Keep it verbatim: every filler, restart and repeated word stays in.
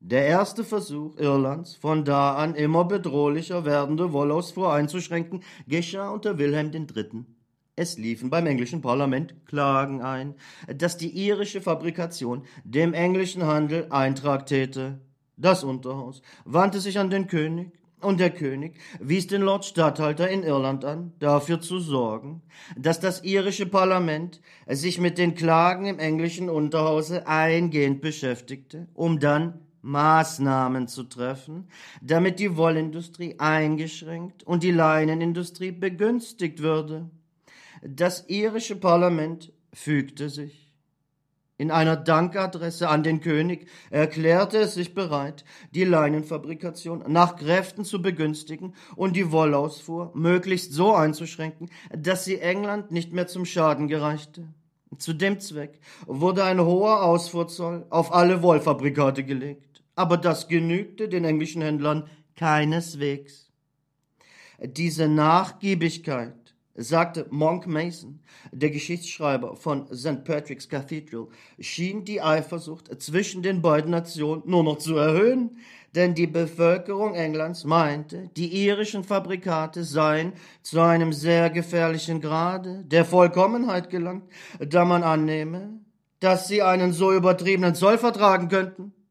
Der erste Versuch Irlands, von da an immer bedrohlicher werdende Wollausfuhr einzuschränken, geschah unter Wilhelm der Dritte. Es liefen beim englischen Parlament Klagen ein, dass die irische Fabrikation dem englischen Handel Eintrag täte. Das Unterhaus wandte sich an den König, und der König wies den Lord Statthalter in Irland an, dafür zu sorgen, dass das irische Parlament sich mit den Klagen im englischen Unterhause eingehend beschäftigte, um dann Maßnahmen zu treffen, damit die Wollindustrie eingeschränkt und die Leinenindustrie begünstigt würde. Das irische Parlament fügte sich. In einer Dankadresse an den König erklärte es sich bereit, die Leinenfabrikation nach Kräften zu begünstigen und die Wollausfuhr möglichst so einzuschränken, dass sie England nicht mehr zum Schaden gereichte. Zu dem Zweck wurde ein hoher Ausfuhrzoll auf alle Wollfabrikate gelegt, aber das genügte den englischen Händlern keineswegs. Diese Nachgiebigkeit, sagte Monk Mason, der Geschichtsschreiber von Sankt Patrick's Cathedral, schien die Eifersucht zwischen den beiden Nationen nur noch zu erhöhen, denn die Bevölkerung Englands meinte, die irischen Fabrikate seien zu einem sehr gefährlichen Grade der Vollkommenheit gelangt, da man annehme, dass sie einen so übertriebenen Zoll vertragen könnten.